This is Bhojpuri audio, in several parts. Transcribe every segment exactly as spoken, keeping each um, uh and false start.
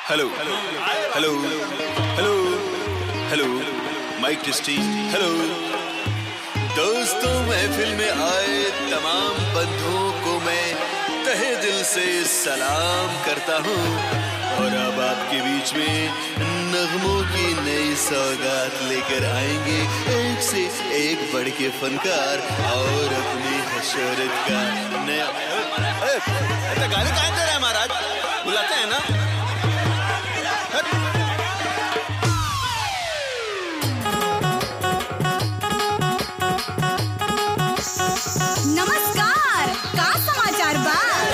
Hello hello hello hello mic testing hello. दोस्तों, महफिल में आए तमाम बंधुओं को मैं तहे दिल से सलाम करता हूँ और अब आपके बीच में नगमों की नई सौगात लेकर आएंगे एक से एक बढ़ के फनकार और अपनी हशरत का नया। गाने कहाँ दे रहे हैं महाराज, बुलाते हैं ना। नमस्कार, का समाचार बा?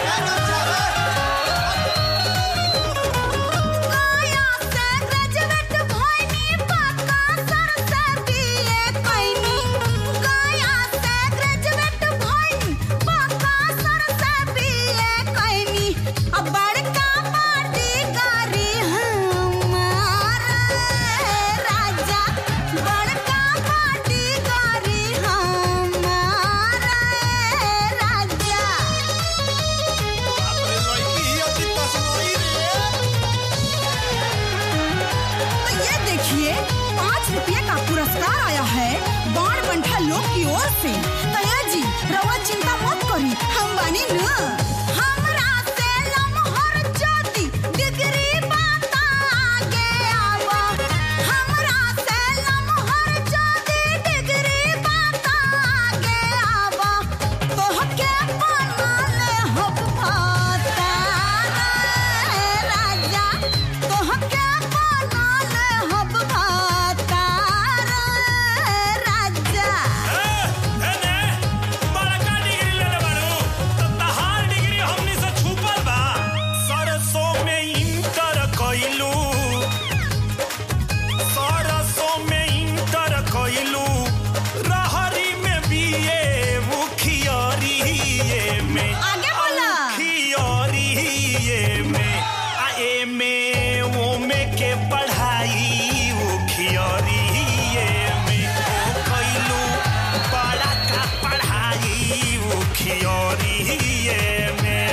पाँच रुपये का पुरस्कार आया है बाण बंठा लोग की ओर से। तया जी, रवा चिंता मत करी, हम बानी न। हमरा से लमहर ज्योति डिग्री बाता आगे आवा। हमरा से लमहर ज्योति डिग्री बाता आगे आवा। तोहके बनाले हब भाता राजा, तोहके बनाले हब भाता राजा। आगे बोला। के पढ़ाई वो खियरिए में कैलू बड़ा का पढ़ाई वो खियरिए में।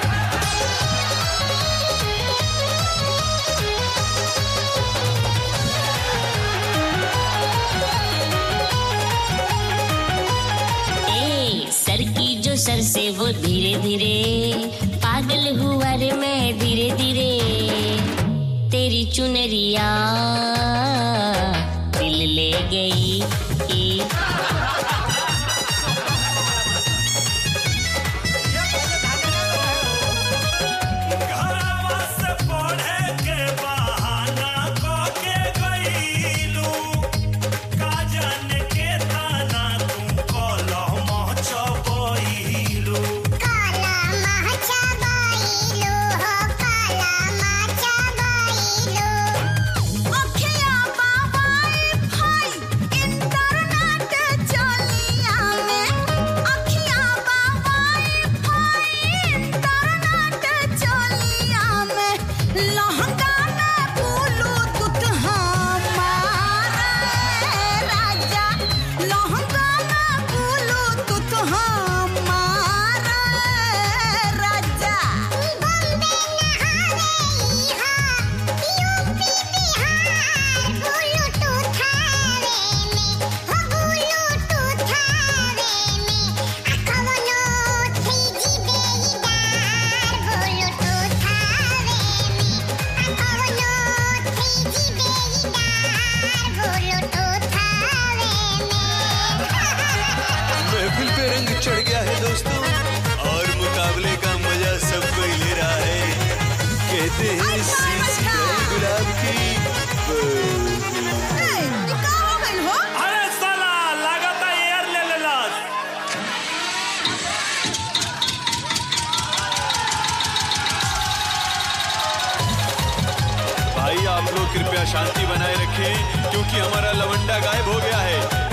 ए सर की जो सर से वो धीरे धीरे पागल हुआ रे मैं धीरे धीरे। तेरी चुनरिया दिल ले गई। घरवा से पढ़े के बहाना क के गईलू, का जाने के ताना तू कलम चबईलू। काला माचा बाईलो हो, काला माचा बाईलो। अखिया बाबाई भाई इंटरनेट चलिया में। अखिया बाबाई भाई इंटरनेट चलिया में। लहंगा में ब्लूटूथ हमारा राजा, लहंगा में ब्लूटूथ हमारा राजा। बॉम्बे नहावे इहा, यूपी बिहार ब्लूटूथ हावे में, हो ब्लूटूथ हावे में। आ कवनो थ्री जी बेईदार ब्लूटूथ हावे में, आ कवनो थ्री जी बेईदार ब्लूटूथ हावे में। महफिल पे रंग चढ़ गया है दोस्तों और मुकाबले का मजा सब कोई ले रहा है। कहते हैं सीसी गुलाब की ए, ई का हो गइल हो? अरे साला लागता एयर ले लेलस। भाई, आप लोग कृपया शांति बनाए रखें क्योंकि हमारा लवंडा गायब हो गया है।